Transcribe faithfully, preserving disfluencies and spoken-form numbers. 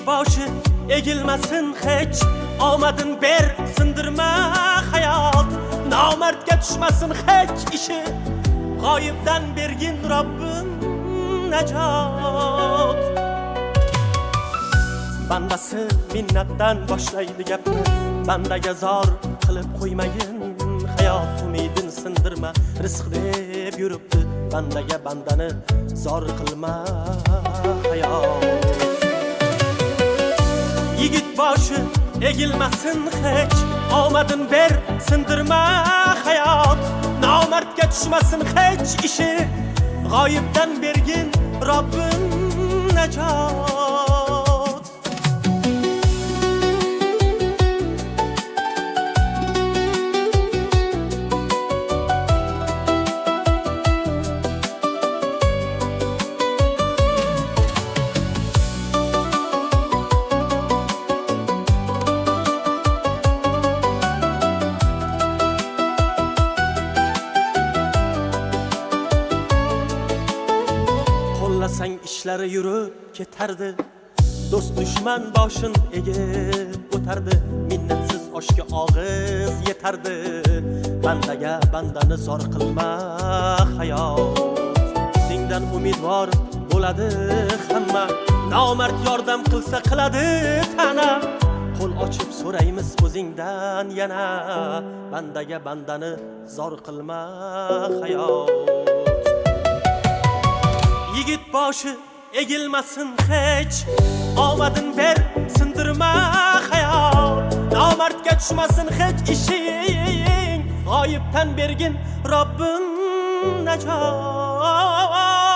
boshi egilmasin hech, omadin ber sindirma hayot, nomardga tushmasin hech ishi, g'oyibdan bergin Robbim najot. Bandasi minnatdan boshlaydi gapni, bandaga zor qilib qo'ymagin, hayot umidin sindirma, rizq deb yuribdi, bandaga bandani zor qilma hayot. Yigit boshi egilmasin hech, omadin ber sindirma hayot, nomardga tushmasin hech ishi, g'oyibdan bergin Robbim najot. Qo'llasang ishlari yurib ketardi, do'st dushman boshin egib o'tardi, minnatsiz oshga og'iz yetardi, bandaga bandani zor qilma hayot. Sendan umidvor bo'ladi hamma, nomard yordam qilsa qiladi ta'na, qo'l ochib so'raymiz o'zingdan yana, bandaga bandani zor qilma hayot. Yigit boshi egilmasin hech, omadin ber sindirma hayot, nomardga tushmasin hech ishing, g'oyibdan bergin Robbim najot.